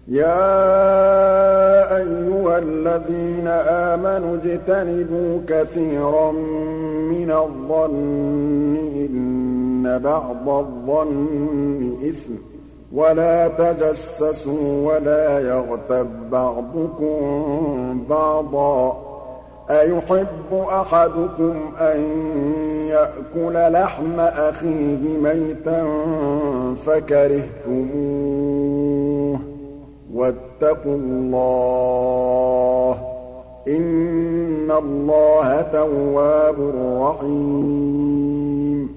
يَا أَيُّهَا الَّذِينَ آمَنُوا اجْتَنِبُوا كَثِيرًا مِّنَ الظَّنِّ إِنَّ بَعْضَ الظَّنِّ إِثْمٌ ۖ وَلَا تَجَسَّسُوا وَلَا يَغْتَب بَّعْضُكُم بَعْضًا ۚ أَيُحِبُّ أَحَدُكُمْ أَن يَأْكُلَ لَحْمَ أَخِيهِ مَيْتًا فَكَرِهْتُمُوهُ ۚ وَاتَّقُوا اللَّهَ ۚ إِنَّ اللَّهَ تَوَّابٌ رَّحِيمٌ